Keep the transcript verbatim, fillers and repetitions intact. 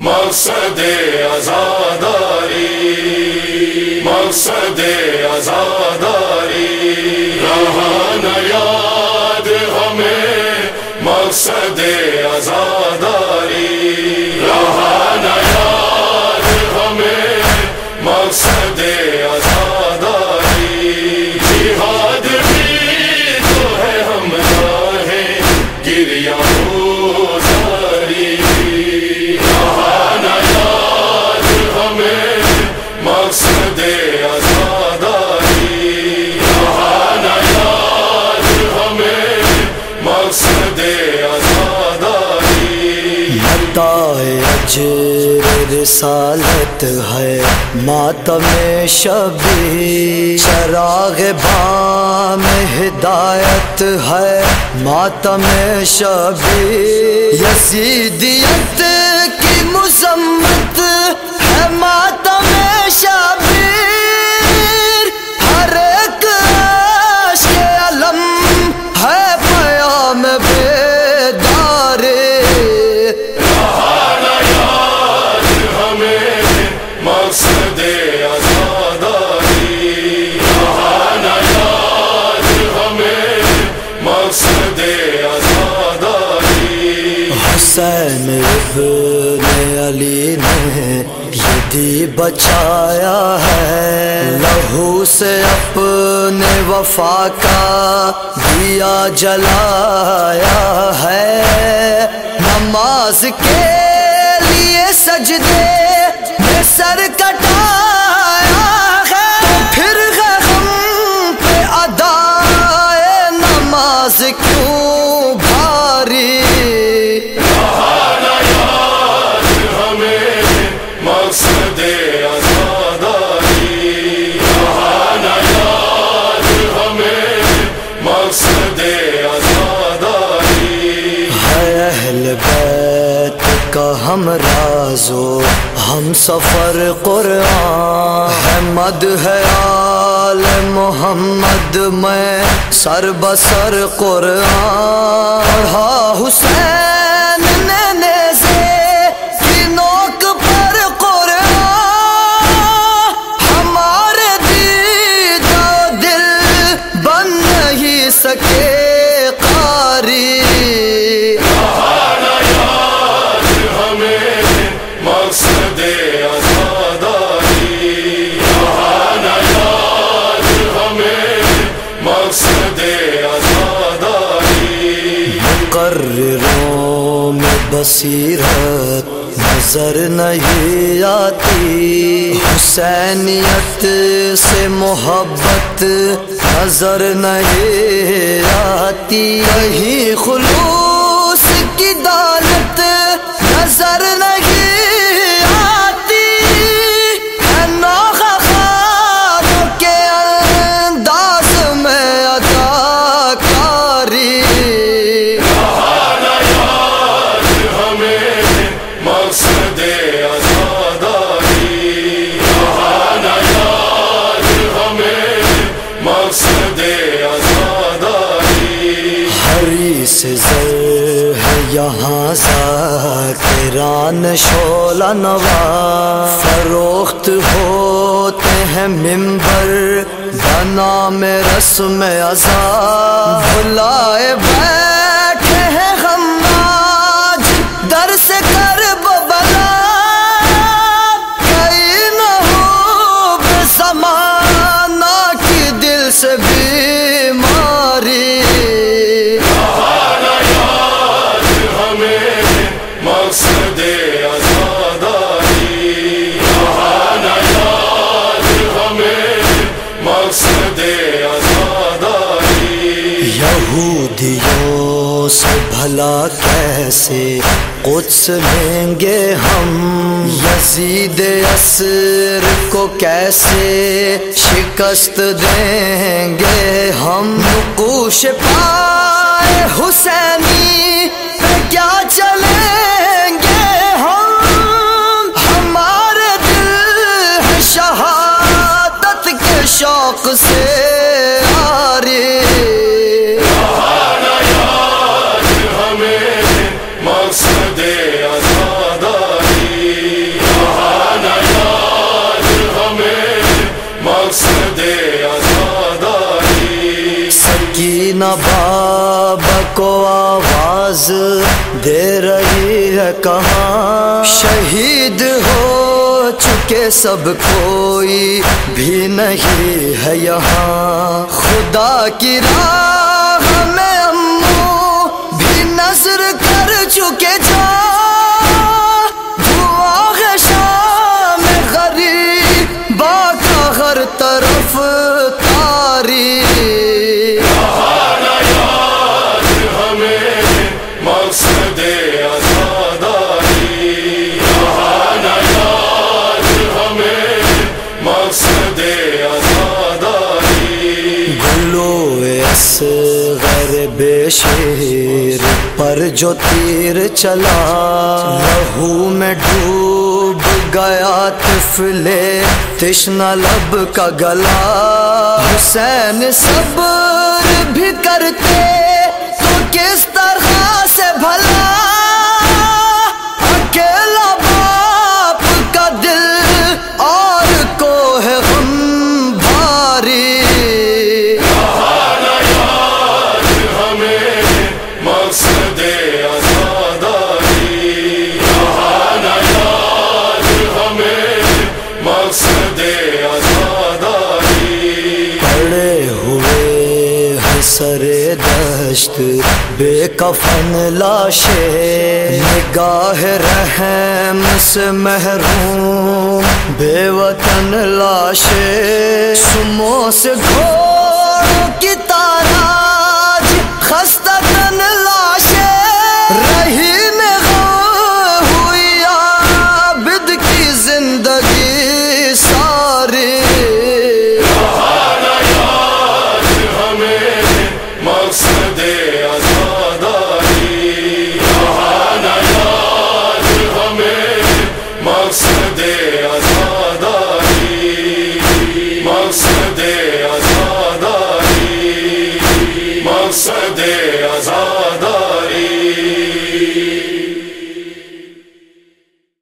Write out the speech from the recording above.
مقصد عزاداری، مقصد عزاداری، رہا نہ یاد ہمیں مقصد عزاداری، رہا نہ یاد ہمیں مقصد عزاداری، جہاد بھی تو ہے ہم راہیں گریہ مقصد عزاداری، رہا نہ یاد ہمیں مقصد عزاداری۔ متاع اجر رسالت ہے ماتم شبیر، چراغ بام ہدایت ہے ماتم شبیر، یزیدیت کی مذمت ہے ماتم شبیر، ہر ایک عشق علم ہے پیام بیدار، رہا نہ یاد ہمیں مقصد عزاداری، رہا نہ یاد ہمیں مقصد عزاداری۔ حسین ابن علی نے یہ دی بچایا ہے، لہو سے اپنے وفا کا دیا جلایا ہے، نماز کے لیے سجدے میں سر کٹایا ہے، تو پھر غم پہ ادائے نماز کیوں بھاری، مقصد عزاداری، رہا نہ یاد ہمیں مقصد عزاداری۔ ہے اہل بیت کا ہم رازو ہم سفر قرآن، ہے مدح آل محمد میں سر بسر قرآن، پڑھا حسین نے نیزے کی نوک پر قرآن، ہمارے دیدہ دل بن نہیں سکے قاری، رہا نہ یاد ہمیں مقصد عزاداری، رہا نہ یاد ہمیں مقصد عزاداری۔ مقرروں میں بصیرت نظر نہیں آتی، حسینیت سے محبت نظر نہیں آتی، کہیں خلوص کی دولت نظر نہیں آتی، ہے نوخہ خوابوں کے انداز میں اداکاری، رہا نہ یاد ہمیں مقصد عزاداری، رہا نہ یاد ہمیں مقصد عزاداری۔ حریص زر ہے یہاں ذاکران شعلہ نوا، فروخت ہوتے ہیں ممبر بنام رسم عزا، بلائے بیٹھے ہیں غماج در سے کرب بلا، کئی نہ ہو بے زمانہ کی دل سے بیماری، رہا نہ یاد ہمیں مقصد عزاداری، رہا نہ یاد ہمیں مقصد عزاداری۔ ہے یہودیوں سے بھلا کیسے قدس لیں گے ہم، یزید اسر کو کیسے شکست دیں گے ہم، نقوش پائے حسینی پہ کیا چلیں گے ہم، ہمارے دل ہے شہادت کے شوق سے آری، مقصد عزاداری، سینہ بابا کو آواز دے رہی ہے کہاں، شہید ہو چکے سب کوئی بھی نہیں ہے یہاں، خدا کی راہ میں امو بھی نظر کر چکے جا، دعا ہے شام غریبا کا ہر طرف تاری، مقصد عزاداری، کہانا یاد ہمیں مقصد عزاداری، گلو اصغر بے شیر پر جو تیر چلا، لہو میں ڈوب گیا طفل تشنہ لب کا گلا، حسین صبر بھی کرتے تو کس طرح سے بھلا، اکیلا باپ کا دل اور کو ہے غم بھاری، کہانا یاد ہمیں مقصد عزاداری، کہانا یاد ہمیں مقصد عزاداری، پڑے ہوئے ہیں سر دشت بے کفن لاشیں، نگاہ رحم سے محروم بے وطن لاشیں، سموں سے گھوڑوں کی